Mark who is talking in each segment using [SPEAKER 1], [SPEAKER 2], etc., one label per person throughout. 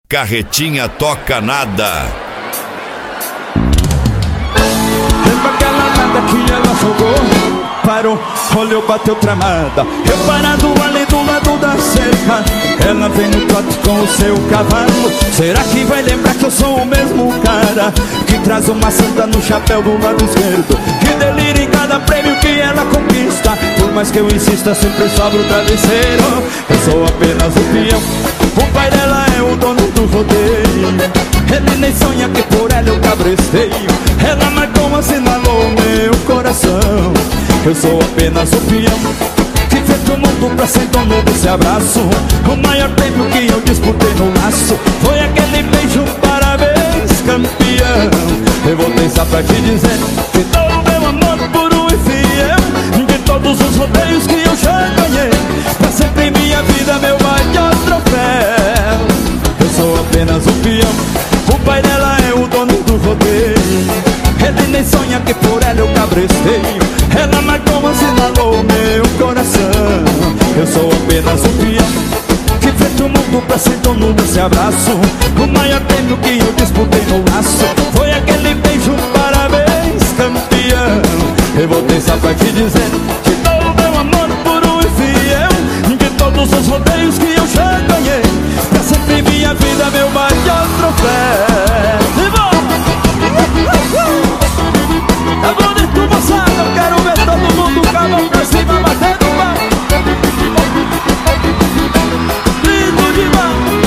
[SPEAKER 1] Carretinha toca nada.
[SPEAKER 2] Lembra aquela nada que ela jogou? Parou, olhou, bateu tramada. Eu parado ali do lado da cerca, ela vem no trote com o seu cavalo. Será que vai lembrar que eu sou o mesmo cara que traz uma santa no chapéu do lado esquerdo, que delira em cada prêmio que ela conquista? Por mais que eu insista, sempre sobra o travesseiro. Eu sou apenas o peão, o pai dela é o dono do rodeio. Ele nem sonha que por ela eu cabresteio. Ela marcou, assinalou meu coração. Eu sou apenas o peão que fez o mundo pra ser dono desse abraço. O maior prêmio que eu disputei no laço foi aquele beijo, parabéns, campeão. Eu voltei só pra te dizer que dou o meu amor puro e fiel, de todos os rodeios que eu já ganhei, pra sempre em minha vida meu maior troféu. Eu sou apenas o peão, o pai dela é o dono do rodeio. Ele nem sonha que por ela eu cabresteio. Ela marcou, assinalou meu coração. Eu sou apenas um peão que fez o mundo pra ser dono desse abraço. O maior prêmio que eu disputei no laço foi aquele beijo, parabéns, campeão. Eu voltei só pra te dizer que dou o meu amor puro e fiel, de todos os rodeios que eu já ganhei, pra sempre em minha vida meu maior troféu. Tá bonito, moçada, eu quero ver todo mundo com a mão pra cima, batendo palma. Lindo demais.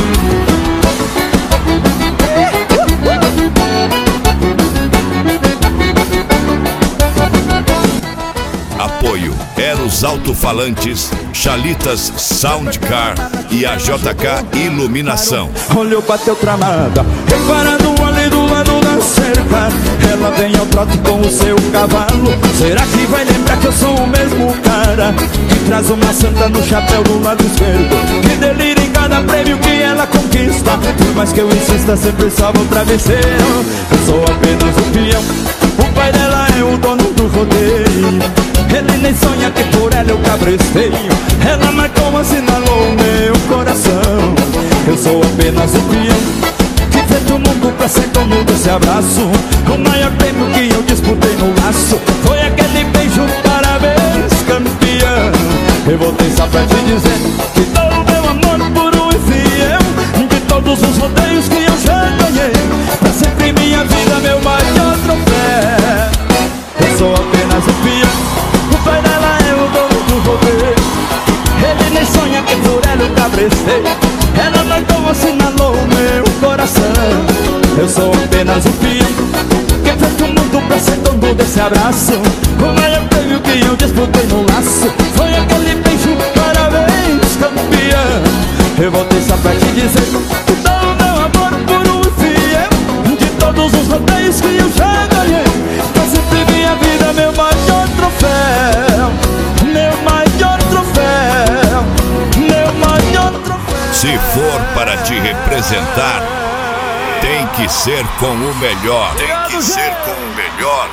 [SPEAKER 1] Apoio Eros Alto-Falantes, Chalitas Soundcar e a JK Iluminação.
[SPEAKER 2] Olhou, bateu tramada, reparando ali do lado da cerca, ela vem ao trote com o seu cavalo. Será que vai lembrar que eu sou o mesmo cara que traz uma santa no chapéu do lado esquerdo, que delira em cada prêmio que ela conquista? Por mais que eu insista, sempre salva o travesseiro. Eu sou apenas um peão, o pai dela é o dono do rodeio. Ele nem sonha que por ela eu cabresteio. Ela marcou, assinalou meu coração. Eu sou apenas um peão que fez o mundo pra ser dono desse abraço. O maior prêmio que eu disputei no laço foi aquele beijo, parabéns, campeão. Eu voltei só pra te dizer que dou o meu amor puro e fiel, de todos os rodeios que eu já ganhei, pra sempre em minha vida meu maior troféu. Eu sou apenas um peão, o pai dela é o dono do rodeio. Ele nem sonha que por ela eu cabresteio. Ela marcou, assinalou meu coração. Eu sou apenas um peão que fez o mundo pra ser dono desse abraço. O maior prêmio que eu disputei no laço foi aquele beijo, parabéns, campeão. Eu voltei só pra te dizer que dou o meu amor puro e fiel, de todos os rodeios que eu já ganhei, pra sempre minha vida meu maior troféu. Meu maior troféu, meu maior troféu.
[SPEAKER 1] Se for para te representar, tem que ser com o melhor. Tem que ser com o melhor.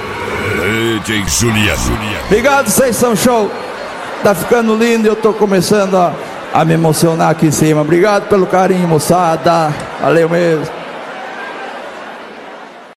[SPEAKER 1] DJ Juliano.
[SPEAKER 3] Obrigado, vocês são show. Tá ficando lindo e eu tô começando a me emocionar aqui em cima. Obrigado pelo carinho, moçada. Valeu mesmo.